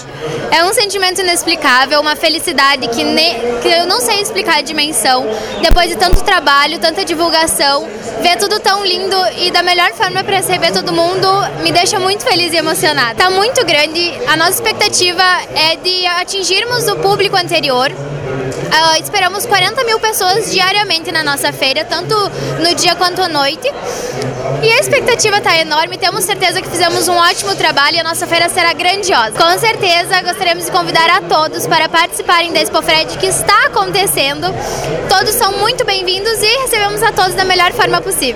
É um sentimento inexplicável, uma felicidade que eu não sei explicar a dimensão. Depois de tanto trabalho, tanta divulgação, ver tudo tão lindo e da melhor forma para receber todo mundo me deixa muito feliz e emocionada. Tá muito grande, a nossa expectativa é de atingirmos o público anterior. Esperamos 40 mil pessoas diariamente na nossa feira, tanto no dia quanto à noite. E a expectativa está enorme, temos certeza que fizemos um ótimo trabalho e a nossa feira será grandiosa. Com certeza, gostaríamos de convidar a todos para participarem da Expofred que está acontecendo. Todos são muito bem-vindos e recebemos a todos da melhor forma possível.